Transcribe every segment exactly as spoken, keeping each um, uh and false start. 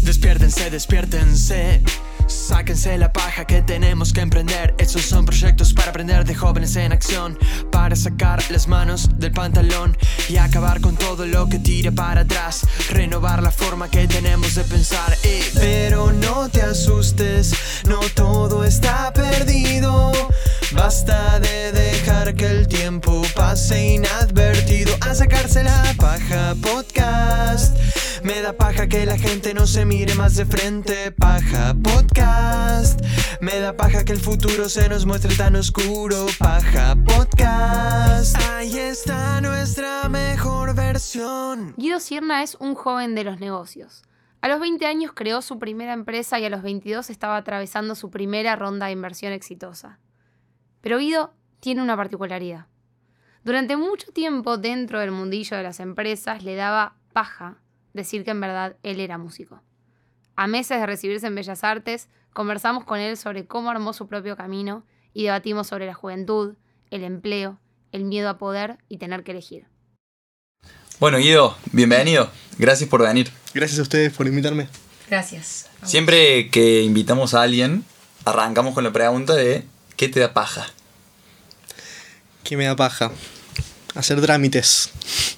Despiértense, despiértense. Sáquense la paja que tenemos que emprender. Estos son proyectos para aprender de jóvenes en acción, para sacar las manos del pantalón y acabar con todo lo que tire para atrás. Renovar la forma que tenemos de pensar, eh. Pero no te asustes, no todo está perdido. Basta de dejar que el tiempo pase inadvertido. A sacarse la paja podcast. Me da paja que la gente no se mire más de frente. Paja podcast. Me da paja que el futuro se nos muestre tan oscuro. Paja podcast. Ahí está nuestra mejor versión. Guido Cierna es un joven de los negocios. A los veinte años creó su primera empresa y a los veintidós estaba atravesando su primera ronda de inversión exitosa. Pero Guido tiene una particularidad. Durante mucho tiempo dentro del mundillo de las empresas le daba paja decir que en verdad él era músico. A meses de recibirse en Bellas Artes, conversamos con él sobre cómo armó su propio camino y debatimos sobre la juventud, el empleo, el miedo a poder y tener que elegir. Bueno, Guido, bienvenido. Gracias por venir. Gracias a ustedes por invitarme. Gracias. Siempre que invitamos a alguien, arrancamos con la pregunta de ¿qué te da paja? ¿Qué me da paja? Hacer trámites.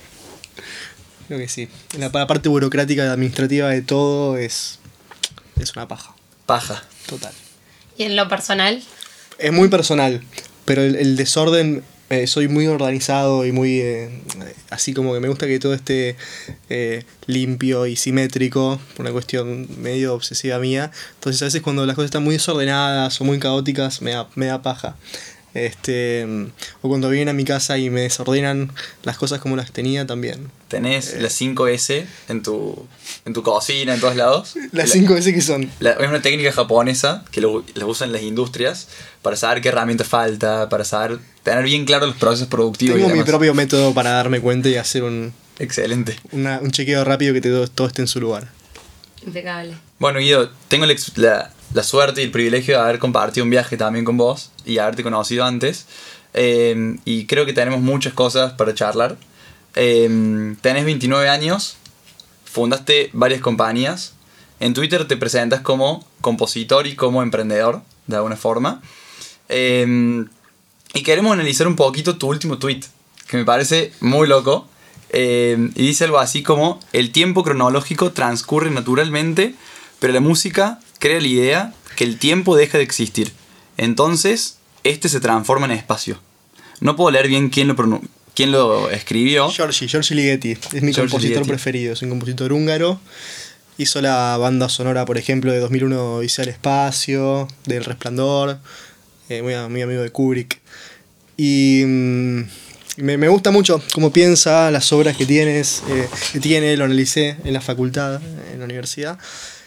Creo que sí. La parte burocrática y administrativa de todo es, es una paja. Paja. Total. ¿Y en lo personal? Es muy personal, pero el, el desorden, eh, soy muy organizado y muy... Eh, así como que me gusta que todo esté eh, limpio y simétrico, por una cuestión medio obsesiva mía. Entonces a veces cuando las cosas están muy desordenadas o muy caóticas, me da, me da paja. Este, o cuando vienen a mi casa y me desordenan las cosas como las tenía también. ¿Tenés eh, las cinco ese en tu, en tu cocina, en todos lados? ¿Las cinco ese qué son? La, es una técnica japonesa que lo, la usan las industrias para saber qué herramienta falta, para saber tener bien claro los procesos productivos. Tengo y mi demás. propio método para darme cuenta y hacer un, Excelente. una, un chequeo rápido que todo, todo esté en su lugar. Impecable. Bueno, Guido, tengo la, la, la suerte y el privilegio de haber compartido un viaje también con vos y haberte conocido antes. Eh, y creo que tenemos muchas cosas para charlar. Eh, tenés veintinueve años, fundaste varias compañías. En Twitter te presentas como compositor y como emprendedor, de alguna forma. Eh, y queremos analizar un poquito tu último tweet, que me parece muy loco. Eh, y dice algo así como: el tiempo cronológico transcurre naturalmente, pero la música crea la idea que el tiempo deja de existir. Entonces, este se transforma en espacio. No puedo leer bien quién lo, pronun- quién lo escribió. Giorgi, Giorgi Ligeti, es mi Giorgi compositor Ligeti. preferido, es un compositor húngaro. Hizo la banda sonora, por ejemplo, de dos mil uno Odisea al Espacio, del Resplandor, eh, muy, muy amigo de Kubrick. Y mm, me, me gusta mucho cómo piensa, las obras que, tienes, eh, que tiene, lo analicé en la facultad, en la universidad.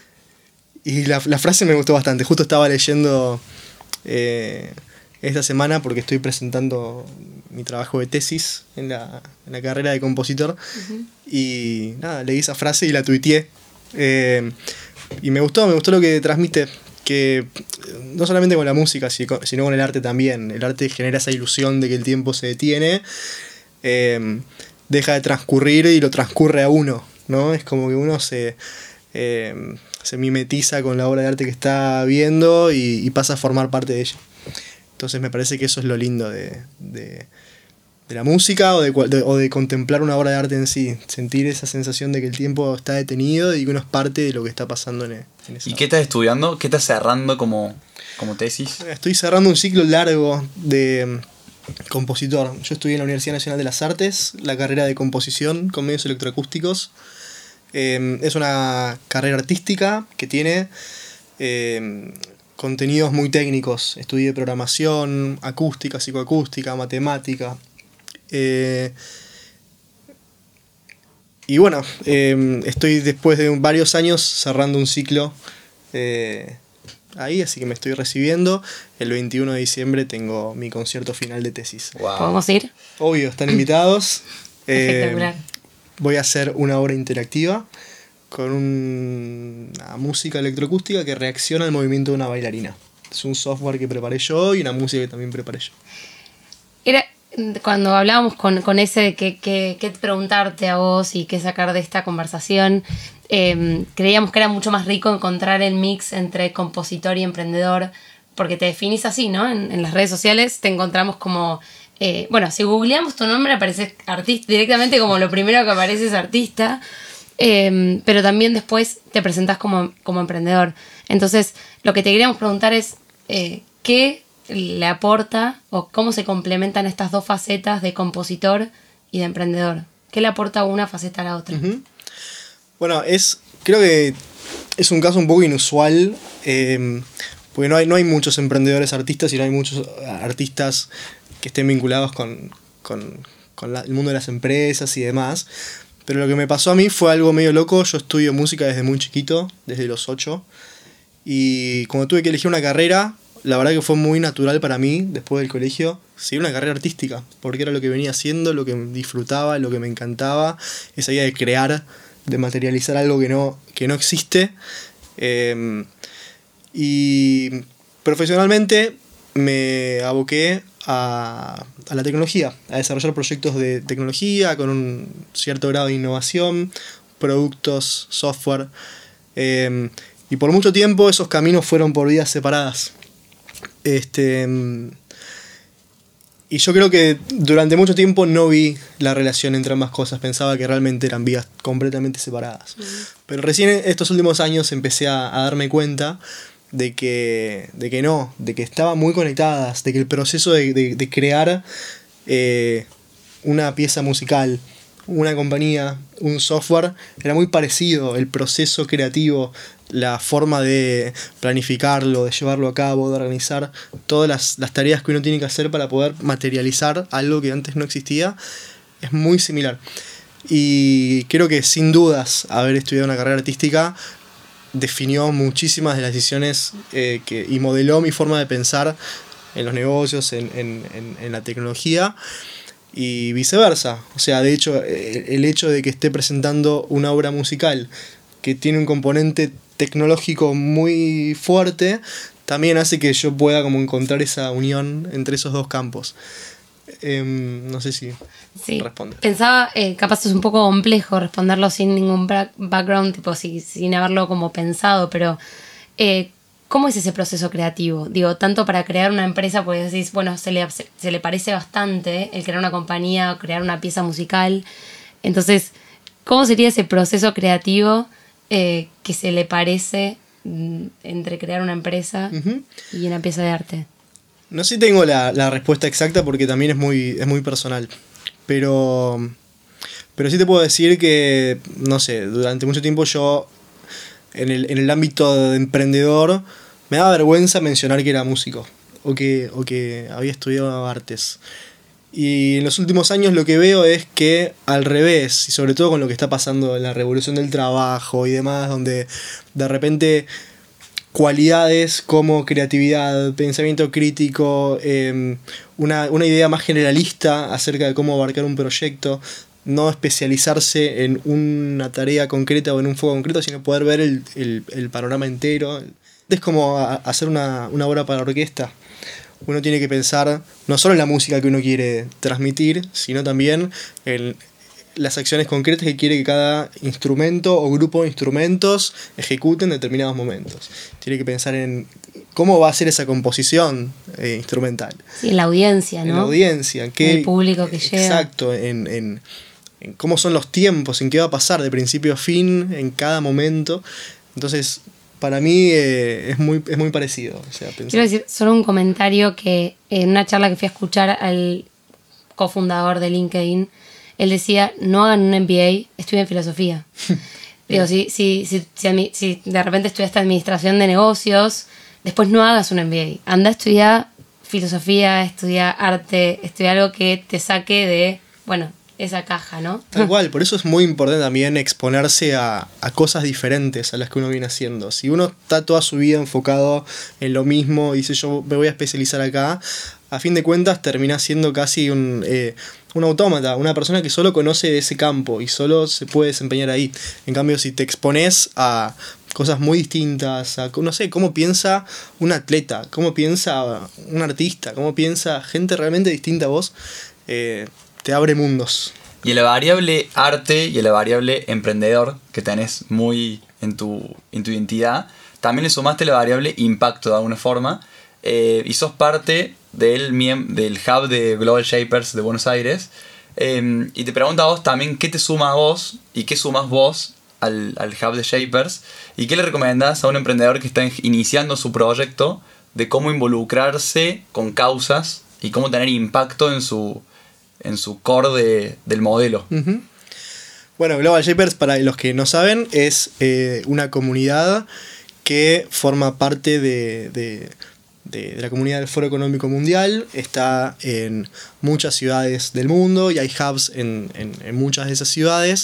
Y la, la frase me gustó bastante. Justo estaba leyendo eh, esta semana porque estoy presentando mi trabajo de tesis en la, en la carrera de compositor. Uh-huh. Y nada, leí esa frase y la tuiteé. Eh, y me gustó, me gustó lo que transmite. Que no solamente con la música, sino con el arte también. El arte genera esa ilusión de que el tiempo se detiene. Eh, deja de transcurrir y lo transcurre a uno, ¿no? Es como que uno se... Eh, se mimetiza con la obra de arte que está viendo y, y pasa a formar parte de ella. Entonces me parece que eso es lo lindo de, de, de la música o de, de, o de contemplar una obra de arte en sí. Sentir esa sensación de que el tiempo está detenido y que uno es parte de lo que está pasando en, en esa ¿Y obra. qué estás estudiando? ¿Qué estás cerrando como, como tesis? Estoy cerrando un ciclo largo de compositor. Yo estudié en la Universidad Nacional de las Artes la carrera de composición con medios electroacústicos. Eh, es una carrera artística que tiene eh, contenidos muy técnicos. Estudié programación, acústica, psicoacústica, matemática. Eh, y bueno, eh, estoy después de varios años cerrando un ciclo eh, ahí, así que me estoy recibiendo. El veintiuno de diciembre tengo mi concierto final de tesis. Wow. ¿Podemos ir? Obvio, están invitados. Espectacular. Eh, Voy a hacer una obra interactiva con un, una música electroacústica que reacciona al movimiento de una bailarina. Es un software que preparé yo y una música que también preparé yo. Era cuando hablábamos con, con ese de qué que, que preguntarte a vos y qué sacar de esta conversación, eh, creíamos que era mucho más rico encontrar el mix entre compositor y emprendedor, porque te definís así, ¿no? En, en las redes sociales te encontramos como... Eh, bueno, si googleamos tu nombre apareces artista, directamente como lo primero que aparece es artista, eh, pero también después te presentás como, como emprendedor. Entonces, lo que te queríamos preguntar es, eh, ¿qué le aporta o cómo se complementan estas dos facetas de compositor y de emprendedor? ¿Qué le aporta una faceta a la otra? Uh-huh. Bueno, es creo que es un caso un poco inusual, eh, porque no hay, no hay muchos emprendedores artistas y no hay muchos artistas que estén vinculados con, con, con la, el mundo de las empresas y demás. Pero lo que me pasó a mí fue algo medio loco. Yo estudio música desde muy chiquito, desde los ocho. Y cuando tuve que elegir una carrera, la verdad que fue muy natural para mí, después del colegio, seguir una carrera artística, porque era lo que venía haciendo, lo que disfrutaba, lo que me encantaba, esa idea de crear, de materializar algo que no, que no existe. Eh, y profesionalmente me aboqué a, a la tecnología, a desarrollar proyectos de tecnología con un cierto grado de innovación, productos, software. Eh, y por mucho tiempo esos caminos fueron por vías separadas. Este, y yo creo que durante mucho tiempo no vi la relación entre ambas cosas, pensaba que realmente eran vías completamente separadas. Mm. Pero recién estos últimos años empecé a, a darme cuenta de que, de que no, de que estaban muy conectadas, de que el proceso de, de, de crear eh, una pieza musical, una compañía, un software, era muy parecido, el proceso creativo, la forma de planificarlo, de llevarlo a cabo, de organizar todas las, las tareas que uno tiene que hacer para poder materializar algo que antes no existía, es muy similar. Y creo que sin dudas haber estudiado una carrera artística definió muchísimas de las decisiones eh, que, y modeló mi forma de pensar en los negocios, en, en, en, en la tecnología y viceversa. O sea, de hecho, el hecho de que esté presentando una obra musical que tiene un componente tecnológico muy fuerte también hace que yo pueda como encontrar esa unión entre esos dos campos. Eh, no sé si sí. responde. Pensaba, eh, capaz es un poco complejo responderlo sin ningún background, tipo si, sin haberlo como pensado, pero eh, ¿cómo es ese proceso creativo? Digo, tanto para crear una empresa, porque decís, bueno, se le, se, se le parece bastante el crear una compañía o crear una pieza musical. Entonces, ¿cómo sería ese proceso creativo eh, que se le parece mm, entre crear una empresa uh-huh. y una pieza de arte? No sé si tengo la, la respuesta exacta porque también es muy, es muy personal. Pero, pero sí te puedo decir que, no sé, durante mucho tiempo yo, en el, en el ámbito de emprendedor, me daba vergüenza mencionar que era músico o que, o que había estudiado artes. Y en los últimos años lo que veo es que al revés, y sobre todo con lo que está pasando en la revolución del trabajo y demás, donde de repente cualidades como creatividad, pensamiento crítico, eh, una, una idea más generalista acerca de cómo abarcar un proyecto, no especializarse en una tarea concreta o en un foco concreto, sino poder ver el, el, el panorama entero. Es como a, hacer una, una obra para orquesta. Uno tiene que pensar no solo en la música que uno quiere transmitir, sino también en las acciones concretas que quiere que cada instrumento o grupo de instrumentos ejecuten en determinados momentos. Tiene que pensar en cómo va a ser esa composición eh, instrumental. Sí, en la audiencia, ¿no? En la audiencia. En qué, el público que llega. Exacto, en, en, en cómo son los tiempos, en qué va a pasar de principio a fin, en cada momento. Entonces, para mí eh, es, muy, es muy parecido. O sea, pensar. Quiero decir solo un comentario que en una charla que fui a escuchar al cofundador de LinkedIn, él decía, no hagan un M B A, estudien filosofía. Digo, si, si, si, si, si de repente estudiaste administración de negocios, después no hagas un M B A. Anda a estudiar filosofía, estudia arte, estudia algo que te saque de, bueno, esa caja, ¿no? Tal cual, por eso es muy importante también exponerse a, a cosas diferentes a las que uno viene haciendo. Si uno está toda su vida enfocado en lo mismo y dice yo me voy a especializar acá, a fin de cuentas termina siendo casi un, eh, un autómata, una persona que solo conoce de ese campo y solo se puede desempeñar ahí. En cambio, si te expones a cosas muy distintas, a, no sé, cómo piensa un atleta, cómo piensa un artista, cómo piensa gente realmente distinta a vos, eh, te abre mundos. Y a la variable arte y a la variable emprendedor, que tenés muy en tu, en tu identidad, también le sumaste la variable impacto de alguna forma, eh, y sos parte del, del hub de Global Shapers de Buenos Aires. Eh, y te pregunto a vos también qué te suma a vos y qué sumas vos al, al hub de Shapers, y qué le recomendás a un emprendedor que está iniciando su proyecto de cómo involucrarse con causas y cómo tener impacto en su, en su core de, del modelo. Uh-huh. Bueno, Global Shapers, para los que no saben, es eh, una comunidad que forma parte de, de, de, de la comunidad del Foro Económico Mundial. Está en muchas ciudades del mundo y hay hubs en, en, en muchas de esas ciudades.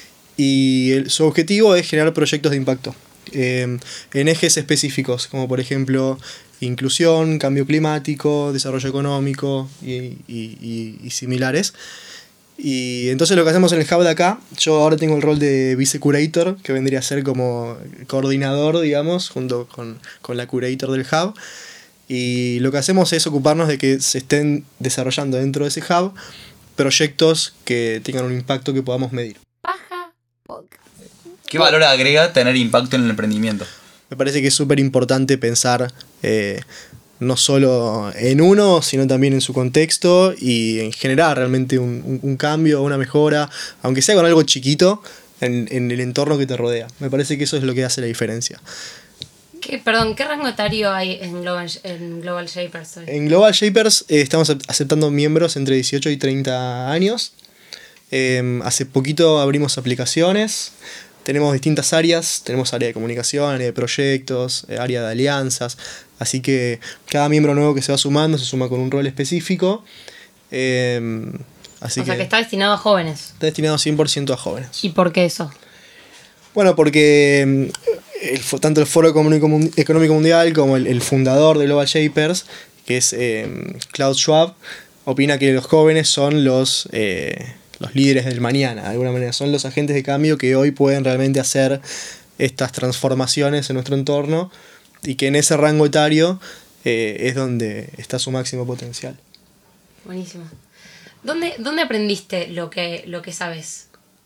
Y el, su objetivo es generar proyectos de impacto eh, en ejes específicos, como por ejemplo inclusión, cambio climático, desarrollo económico y, y, y, y similares. Y entonces lo que hacemos en el hub de acá, yo ahora tengo el rol de vice-curator, que vendría a ser como coordinador, digamos, junto con, con la curator del hub. Y lo que hacemos es ocuparnos de que se estén desarrollando dentro de ese hub proyectos que tengan un impacto que podamos medir. Paja Podcast. ¿Qué valor agrega tener impacto en el emprendimiento? Me parece que es súper importante pensar eh, no solo en uno, sino también en su contexto y en generar realmente un, un, un cambio, una mejora, aunque sea con algo chiquito, en, en el entorno que te rodea. Me parece que eso es lo que hace la diferencia. ¿Qué, perdón, ¿qué rango etario hay en Global, en Global Shapers hoy? En Global Shapers eh, estamos aceptando miembros entre dieciocho y treinta años. Eh, hace poquito abrimos aplicaciones. Tenemos distintas áreas, tenemos área de comunicación, área de proyectos, área de alianzas, así que cada miembro nuevo que se va sumando se suma con un rol específico. Eh, así o que sea que está destinado a jóvenes. Está destinado cien por ciento a jóvenes. ¿Y por qué eso? Bueno, porque el, tanto el Foro Económico Mundial como el, el fundador de Global Shapers, que es eh, Klaus Schwab, opina que los jóvenes son los... Eh, los líderes del mañana, de alguna manera. Son los agentes de cambio que hoy pueden realmente hacer estas transformaciones en nuestro entorno y que en ese rango etario eh, es donde está su máximo potencial. Buenísimo. ¿Dónde, dónde aprendiste lo que, lo que sabes?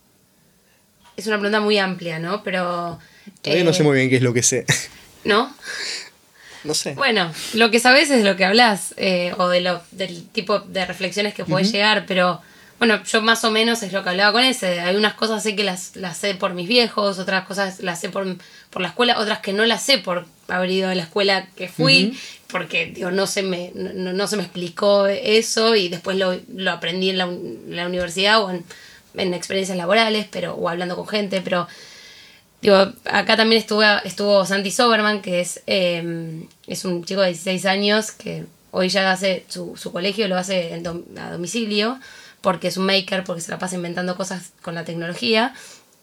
Es una pregunta muy amplia, ¿no? Pero... Todavía eh, no sé muy bien qué es lo que sé. ¿No? No sé. Bueno, lo que sabes es lo que hablas, eh, o de lo, del tipo de reflexiones que puedes uh-huh. llegar, pero... Bueno, yo más o menos es lo que hablaba con ese. Hay unas cosas sé que las, las sé por mis viejos, otras cosas las sé por, por la escuela, otras que no las sé por haber ido a la escuela que fui, uh-huh. porque digo, no, se me, no, no se me explicó eso y después lo, lo aprendí en la, en la universidad o en, en experiencias laborales, pero o hablando con gente, pero digo, acá también estuvo, estuvo Santi Soberman, que es, eh, es un chico de dieciséis años que hoy ya hace su, su colegio, lo hace en dom, a domicilio, porque es un maker, porque se la pasa inventando cosas con la tecnología.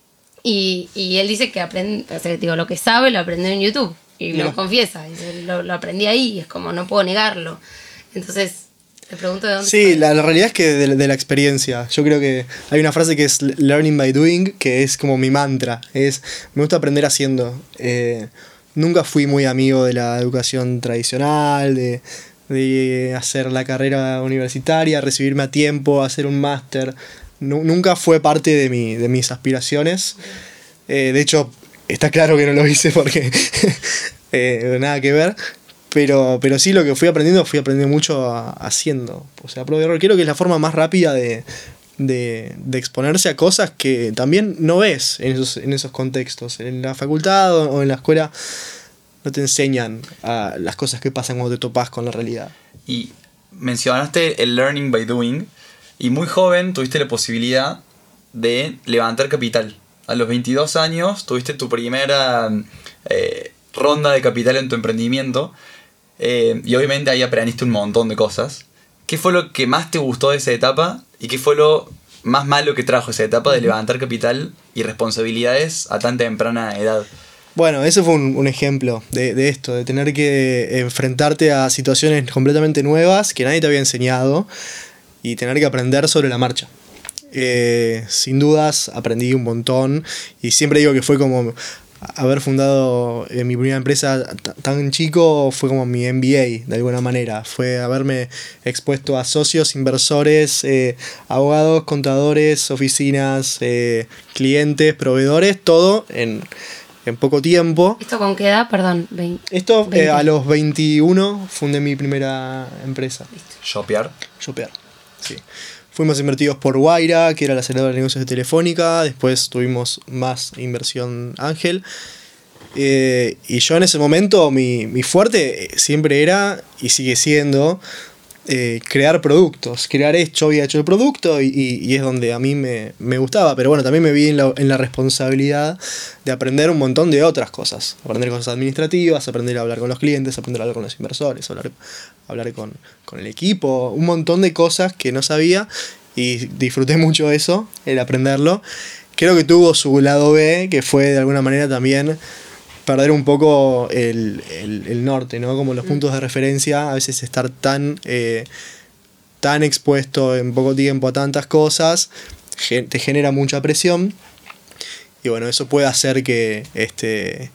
Y, y él dice que aprende, o sea, digo, lo que sabe lo aprendió en YouTube. Y no. Lo confiesa. Dice, lo, lo aprendí ahí y es como, no puedo negarlo. Entonces, te pregunto de dónde... Sí, la, la realidad es que de, de la experiencia. Yo creo que hay una frase que es learning by doing, que es como mi mantra. Es, me gusta aprender haciendo. Eh, nunca fui muy amigo de la educación tradicional, de... de hacer la carrera universitaria, recibirme a tiempo, hacer un máster. No, nunca fue parte de, mi, de mis aspiraciones. Eh, de hecho, está claro que no lo hice porque eh, nada que ver. Pero, pero sí, lo que fui aprendiendo, fui aprendiendo mucho a, haciendo. O sea, prueba y error. Creo que es la forma más rápida de, de, de exponerse a cosas que también no ves en esos, en esos contextos. En la facultad o, o en la escuela no te enseñan a las cosas que pasan cuando te topás con la realidad. Y mencionaste el learning by doing, y muy joven tuviste la posibilidad de levantar capital. A los veintidós años tuviste tu primera eh, ronda de capital en tu emprendimiento, eh, y obviamente ahí aprendiste un montón de cosas. ¿Qué fue lo que más te gustó de esa etapa y qué fue lo más malo que trajo esa etapa de levantar capital y responsabilidades a tan temprana edad? Bueno, ese fue un, un ejemplo de, de esto, de tener que enfrentarte a situaciones completamente nuevas que nadie te había enseñado y tener que aprender sobre la marcha. Eh, sin dudas aprendí un montón y siempre digo que fue como haber fundado eh, mi primera empresa t- tan chico fue como mi M B A, de alguna manera. Fue haberme expuesto a socios, inversores, eh, abogados, contadores, oficinas, eh, clientes, proveedores, todo en, en poco tiempo. ¿Esto con qué edad? Perdón. vein- Esto eh, veinte. a los veintiuno fundé mi primera empresa, Shopear. Shopear. Sí. Fuimos invertidos por Guaira, que era la aceleradora de negocios de Telefónica. Después tuvimos más inversión Ángel. Eh, y yo en ese momento, mi, mi fuerte siempre era, y sigue siendo, eh, crear productos. Crear esto, yo había hecho el producto y, y- y es donde a mí me, me gustaba. Pero bueno, también me vi en la, en la responsabilidad de aprender un montón de otras cosas. Aprender cosas administrativas, aprender a hablar con los clientes, aprender a hablar con los inversores, hablar, hablar con, con el equipo. Un montón de cosas que no sabía y disfruté mucho eso, el aprenderlo. Creo que tuvo su lado B, que fue de alguna manera también perder un poco el, el, el norte, ¿no? Como los puntos de referencia, a veces estar tan, eh, tan expuesto en poco tiempo a tantas cosas, gen- te genera mucha presión. Y bueno, eso puede hacer que, este,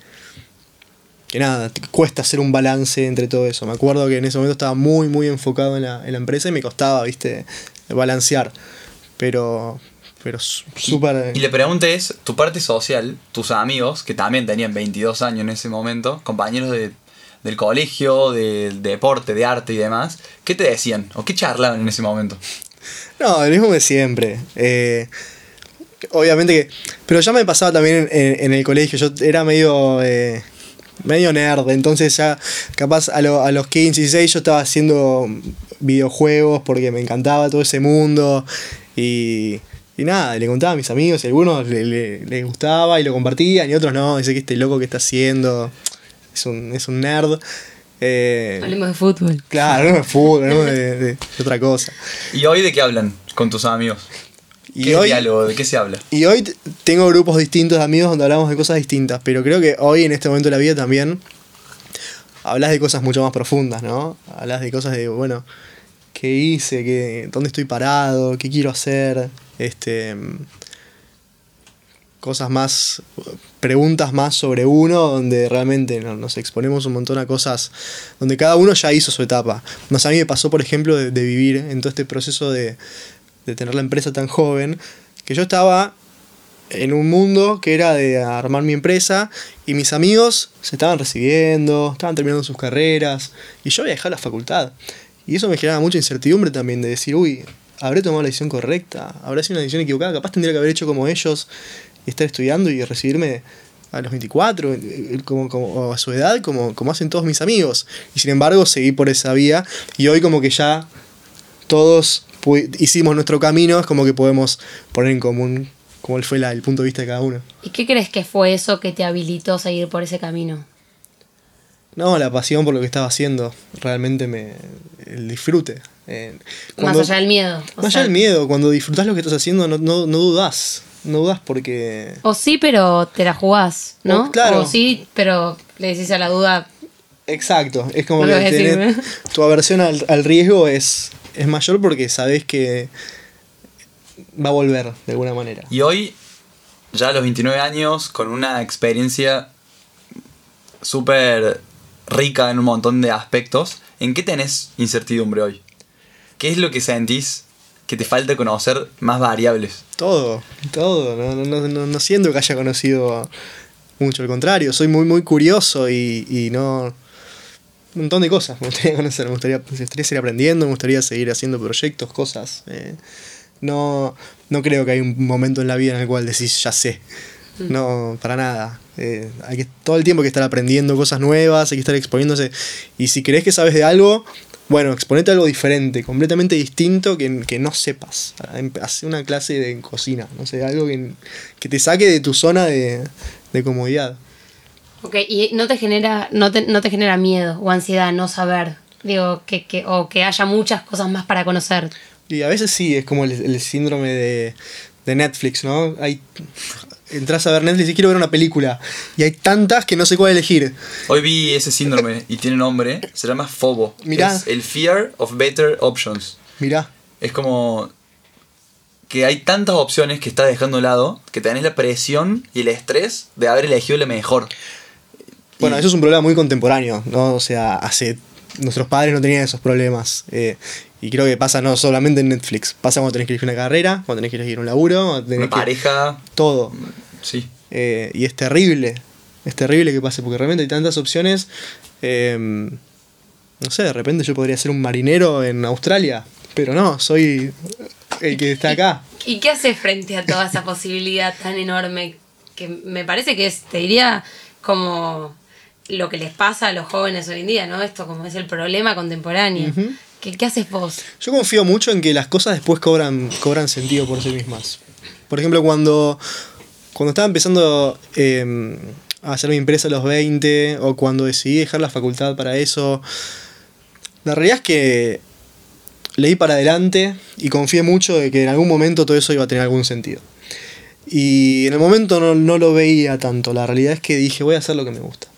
que nada, te cuesta hacer un balance entre todo eso. Me acuerdo que en ese momento estaba muy, muy enfocado en la, en la empresa y me costaba, viste, balancear. Pero, pero su- súper... Y la pregunta es, tu parte social, tus amigos, que también tenían veintidós años en ese momento, compañeros de, del colegio, del deporte, de arte y demás, ¿qué te decían? ¿O qué charlaban en ese momento? No, el mismo de siempre. Eh, obviamente que... Pero ya me pasaba también en, en el colegio. Yo era medio... eh, medio nerd. Entonces ya capaz a, lo- a los quince, dieciséis yo estaba haciendo videojuegos porque me encantaba todo ese mundo. Y... Y nada, le contaba a mis amigos y a algunos le, le- les gustaba y lo compartían y otros no. Dice que este loco que está haciendo es un, es un nerd. Eh, Hablemos de fútbol. claro, no de fútbol, no de, de- de otra cosa. ¿Y hoy de qué hablan con tus amigos? Y ¿Qué hoy, diálogo? ¿De qué se habla? y hoy t- tengo grupos distintos de amigos donde hablamos de cosas distintas, pero creo que hoy en este momento de la vida también hablas de cosas mucho más profundas, ¿no? Hablas de cosas de, bueno, ¿qué hice? ¿Qué, ¿Dónde estoy parado? ¿Qué quiero hacer? Este, cosas más, preguntas más sobre uno, donde realmente no- nos exponemos un montón a cosas donde cada uno ya hizo su etapa. No sé, a mí me pasó, por ejemplo, de, de vivir en todo este proceso de, de tener la empresa tan joven, que yo estaba en un mundo que era de armar mi empresa y mis amigos se estaban recibiendo, estaban terminando sus carreras y yo había dejado la facultad. Y eso me generaba mucha incertidumbre también de decir, uy, ¿habré tomado la decisión correcta? ¿Habrá sido una decisión equivocada? Capaz tendría que haber hecho como ellos y estar estudiando y recibirme a los veinticuatro, eh, como, como, o a su edad, como, como hacen todos mis amigos. Y sin embargo seguí por esa vía y hoy como que ya todos pu- hicimos nuestro camino, es como que podemos poner en común cómo fue la, el punto de vista de cada uno. ¿Y qué crees que fue eso que te habilitó a seguir por ese camino? No, la pasión por lo que estaba haciendo, realmente me el disfrute. Eh, cuando- Más allá del miedo. o más sea, allá del miedo, cuando disfrutás lo que estás haciendo no, no, no dudás, no dudás porque... O sí, pero te la jugás, ¿no? O, claro. O sí, pero le decís a la duda. Exacto, es como No lo que voy a decir, tenés- ¿eh? tu aversión al, al riesgo es, es mayor porque sabés que va a volver de alguna manera. Y hoy, ya a los veintinueve años, con una experiencia súper rica en un montón de aspectos, ¿en qué tenés incertidumbre hoy? ¿Qué es lo que sentís que te falta conocer más variables? Todo, todo, no, no, no, no siento que haya conocido mucho, al contrario, soy muy muy curioso y, y no... Un montón de cosas me gustaría conocer, me gustaría, me gustaría seguir aprendiendo, me gustaría seguir haciendo proyectos, cosas. eh, no, no creo que hay un momento en la vida en el cual decís, ya sé. No, para nada. Eh, hay que todo el tiempo hay que estar aprendiendo cosas nuevas, hay que estar exponiéndose. Y si crees que sabes de algo, bueno, exponete a algo diferente, completamente distinto que, que no sepas. Hace una clase de cocina, no sé, algo que, que te saque de tu zona de, de comodidad. Ok, y no te genera, no te, no te genera miedo o ansiedad no saber. Digo, que, que, o que haya muchas cosas más para conocer. Y a veces sí, es como el, el síndrome de, de Netflix, ¿no? Hay, entras a ver Netflix y quiero ver una película. Y hay tantas que no sé cuál elegir. Hoy vi ese síndrome y tiene nombre, se llama FOBO. Mirá. Es el Fear of Better Options. Mirá. Es como... que hay tantas opciones que estás dejando de lado que tenés la presión y el estrés de haber elegido la mejor. Bueno, Y- eso es un problema muy contemporáneo, ¿no? O sea, hace nuestros padres no tenían esos problemas. Eh, y creo que pasa no solamente en Netflix. Pasa cuando tenés que elegir una carrera, cuando tenés que elegir un laburo, cuando tenés Una que... pareja. Todo. Sí. Eh, y es terrible. Es terrible que pase, porque realmente hay tantas opciones. Eh, no sé, de repente yo podría ser un marinero en Australia, pero no, soy el que está acá. ¿Y qué haces frente a toda esa posibilidad tan enorme? Que me parece que es, te diría, como lo que les pasa a los jóvenes hoy en día, ¿no? Esto como es el problema contemporáneo. Ujú. ¿Qué, qué haces vos? Yo confío mucho en que las cosas después cobran, cobran sentido por sí mismas. Por ejemplo, cuando, cuando estaba empezando eh, a hacer mi empresa a los veinte, o cuando decidí dejar la facultad para eso, la realidad es que leí para adelante y confié mucho de que en algún momento todo eso iba a tener algún sentido. Y en el momento no, no lo veía tanto. La realidad es que dije, voy a hacer lo que me gusta.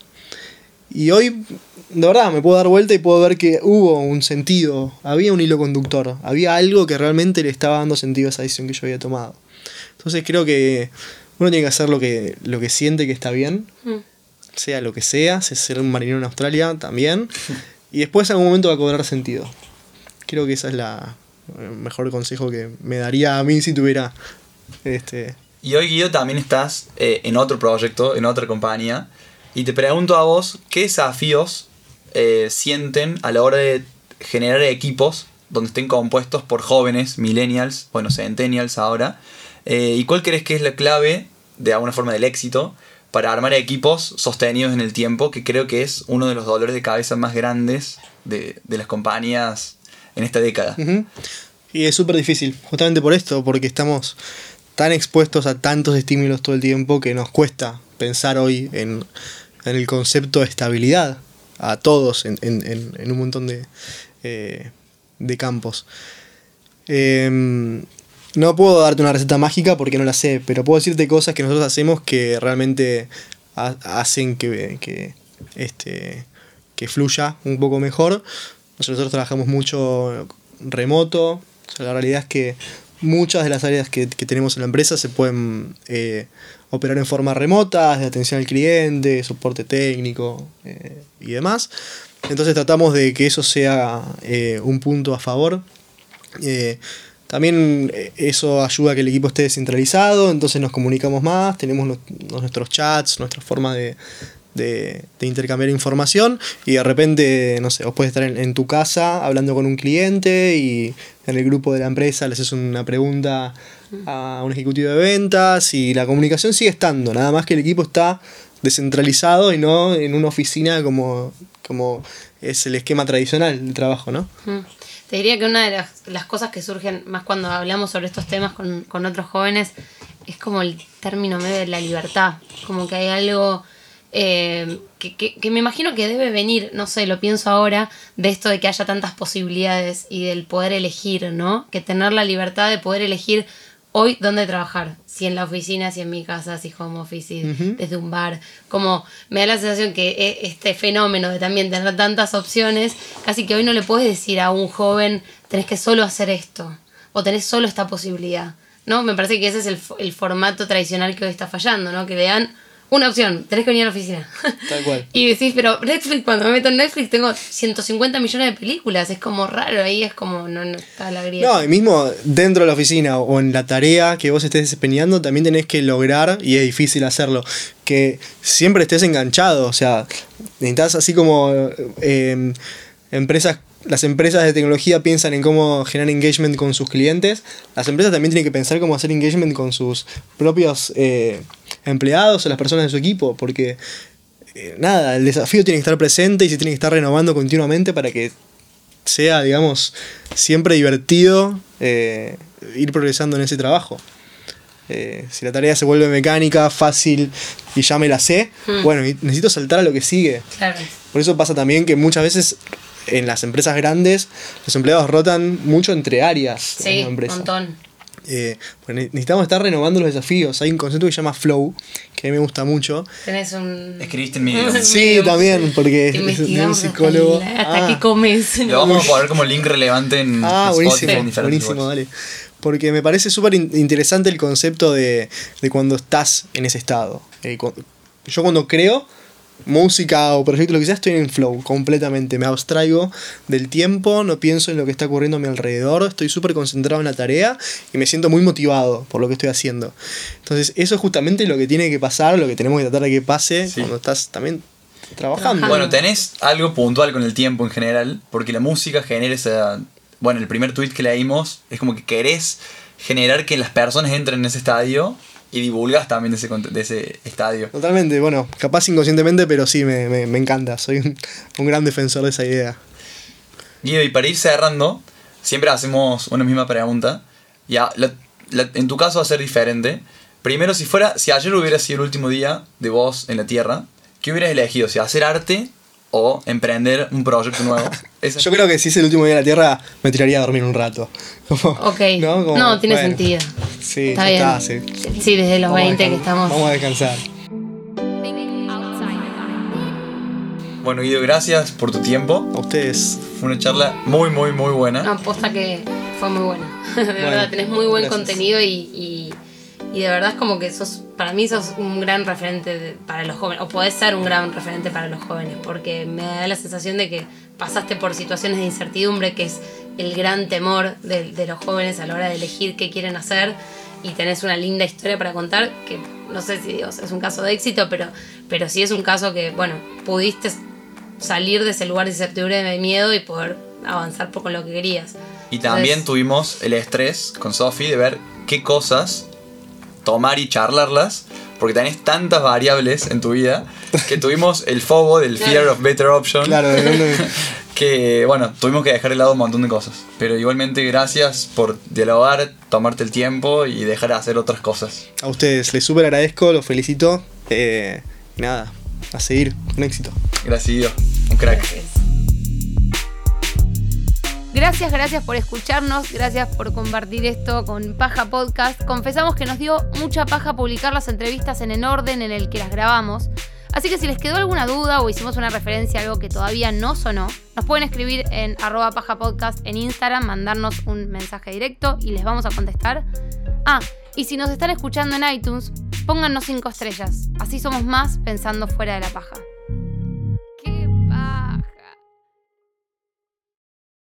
Y hoy, de verdad, me puedo dar vuelta y puedo ver que hubo un sentido, había un hilo conductor, había algo que realmente le estaba dando sentido a esa decisión que yo había tomado. Entonces creo que uno tiene que hacer lo que, lo que siente que está bien, Mm. sea lo que sea, si es ser un marinero en Australia también, y después en algún momento va a cobrar sentido. Creo que esa es la el mejor consejo que me daría a mí si tuviera este Y hoy, Guido, también estás eh, en otro proyecto, en otra compañía. Y te pregunto a vos, ¿qué desafíos eh, sienten a la hora de generar equipos donde estén compuestos por jóvenes, millennials, bueno, centennials ahora? Eh, ¿Y cuál crees que es la clave, de alguna forma, del éxito para armar equipos sostenidos en el tiempo? Que creo que es uno de los dolores de cabeza más grandes de, de las compañías en esta década. Ujú. Y es súper difícil, justamente por esto, porque estamos tan expuestos a tantos estímulos todo el tiempo que nos cuesta pensar hoy en, en el concepto de estabilidad a todos en, en, en, en un montón de, eh, de campos. Eh, no puedo darte una receta mágica porque no la sé, pero puedo decirte cosas que nosotros hacemos que realmente ha, hacen que, que, este, que fluya un poco mejor. Nosotros trabajamos mucho remoto. O sea, la realidad es que muchas de las áreas que, que tenemos en la empresa se pueden eh, operar en forma remota, de atención al cliente, soporte técnico eh, y demás. Entonces tratamos de que eso sea eh, un punto a favor. Eh, también eso ayuda a que el equipo esté descentralizado, entonces nos comunicamos más, tenemos los, nuestros chats, nuestra forma de, de, de intercambiar información, y de repente, no sé, vos podés estar en, en tu casa hablando con un cliente y en el grupo de la empresa le haces una pregunta a un ejecutivo de ventas y la comunicación sigue estando, nada más que el equipo está descentralizado y no en una oficina como, como es el esquema tradicional del trabajo, ¿no? Mm. Te diría que una de las, las cosas que surgen más cuando hablamos sobre estos temas con, con otros jóvenes es como el término medio de la libertad. Como que hay algo eh, que, que, que me imagino que debe venir, no sé, lo pienso ahora, de esto de que haya tantas posibilidades y del poder elegir, ¿no? Que tener la libertad de poder elegir hoy dónde trabajar, si en la oficina, si en mi casa, si home office, Uh-huh. desde un bar. Como me da la sensación que este fenómeno de también tener tantas opciones, casi que hoy no le puedes decir a un joven, tenés que solo hacer esto, o tenés solo esta posibilidad, ¿no? Me parece que ese es el, el formato tradicional que hoy está fallando, ¿no? Que le dan una opción, tenés que venir a la oficina. Tal cual. Y decís, pero Netflix, cuando me meto en Netflix tengo ciento cincuenta millones de películas, es como raro, ahí es como, no, no está la grieta. No, y mismo dentro de la oficina o en la tarea que vos estés desempeñando, también tenés que lograr, y es difícil hacerlo, que siempre estés enganchado. O sea, necesitas así como eh, empresas, las empresas de tecnología piensan en cómo generar engagement con sus clientes, las empresas también tienen que pensar cómo hacer engagement con sus propios eh, empleados o las personas de su equipo, porque eh, nada, el desafío tiene que estar presente y se tiene que estar renovando continuamente para que sea, digamos, siempre divertido eh, ir progresando en ese trabajo. Eh, si la tarea se vuelve mecánica, fácil y ya me la sé, Hmm. bueno, y necesito saltar a lo que sigue. Claro. Por eso pasa también que muchas veces en las empresas grandes los empleados rotan mucho entre áreas de Sí, la un empresa. montón. Eh, pues necesitamos estar renovando los desafíos. Hay un concepto que se llama flow, que a mí me gusta mucho. Tenés un... Escribiste en Medium. Sí, Medium. también, porque Te es de un investigamos hasta psicólogo. el- hasta Ah. qué comes. Lo vamos a poner como link relevante en Ah, Spotify, buenísimo, en diferentes buenísimo, lugares. dale. porque me parece súper in- interesante el concepto de, de cuando estás en ese estado. Eh, cu- yo cuando creo música o proyecto, lo que sea, estoy en flow completamente. Me abstraigo del tiempo, no pienso en lo que está ocurriendo a mi alrededor, estoy súper concentrado en la tarea y me siento muy motivado por lo que estoy haciendo. Entonces, eso es justamente lo que tiene que pasar, lo que tenemos que tratar de que pase Sí. cuando estás también trabajando. Trabajando. Bueno, tenés algo puntual con el tiempo en general, porque la música genera esa... Bueno, el primer tweet que leímos es como que querés generar que las personas entren en ese estadio y divulgas también de ese, cont- de ese estadio. Totalmente, bueno, capaz inconscientemente, pero sí, me, me, me encanta. Soy un, un gran defensor de esa idea. Guido, y para ir cerrando, siempre hacemos una misma pregunta. Ya, la- la- en tu caso va a ser diferente. Primero, si fuera, si ayer hubiera sido el último día de vos en la Tierra, ¿qué hubieras elegido? Si hacer arte o emprender un proyecto nuevo. Esa- Yo creo que si es el último día de la Tierra, me tiraría a dormir un rato. Como, Ok. ¿no? Como, No, tiene bueno, sentido. Sí, Está ya bien. está, sí. Sí, desde los Vamos a veinte que descan- estamos. Vamos a descansar. Bueno, Guido, gracias por tu tiempo. A ustedes. Fue una charla muy, muy, muy buena. No, aposta que fue muy buena. De verdad, tenés muy buen gracias. contenido y, y, y de verdad es como que sos, para mí sos un gran referente de- para los jóvenes, o podés ser un gran referente para los jóvenes, porque me da la sensación de que pasaste por situaciones de incertidumbre, que es el gran temor de, de los jóvenes a la hora de elegir qué quieren hacer, y tenés una linda historia para contar, que no sé si digo, es un caso de éxito, pero, pero sí es un caso que, bueno, pudiste salir de ese lugar de incertidumbre, de miedo y poder avanzar por con lo que querías. Y también Entonces, tuvimos el estrés con Sofi de ver qué cosas tomar y charlarlas, porque tenés tantas variables en tu vida que tuvimos el fobo del fear of better option. Claro, de dónde- Que bueno, tuvimos que dejar de lado un montón de cosas. Pero igualmente gracias por dialogar, tomarte el tiempo y dejar de hacer otras cosas. a ustedes les súper agradezco, los felicito. Eh, y nada, a seguir con éxito. Gracias, Guido. Un crack. gracias. Gracias, gracias por escucharnos, gracias por compartir esto con Paja Podcast. Confesamos que nos dio mucha paja publicar las entrevistas en el orden en el que las grabamos. Así que si les quedó alguna duda o hicimos una referencia a algo que todavía no sonó, nos pueden escribir en arroba paja podcast en Instagram, mandarnos un mensaje directo y les vamos a contestar. Ah, y si nos están escuchando en iTunes, póngannos cinco estrellas. Así somos más pensando fuera de la paja.